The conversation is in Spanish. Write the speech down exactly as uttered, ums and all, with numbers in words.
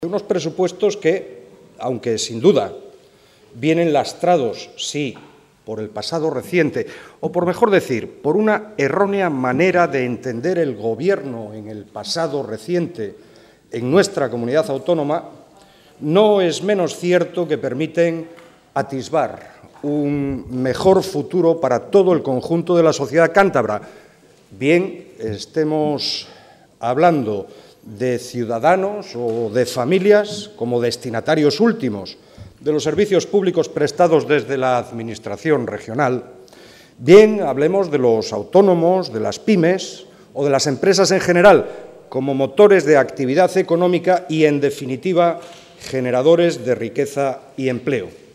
Unos presupuestos que, aunque sin duda vienen lastrados, sí, por el pasado reciente, o por mejor decir, por una errónea manera de entender el Gobierno en el pasado reciente en nuestra comunidad autónoma, no es menos cierto que permiten atisbar un mejor futuro para todo el conjunto de la sociedad cántabra, bien estemos hablando de ciudadanos o de familias como destinatarios últimos de los servicios públicos prestados desde la Administración regional, bien hablemos de los autónomos, de las pymes o de las empresas en general como motores de actividad económica y, en definitiva, generadores de riqueza y empleo.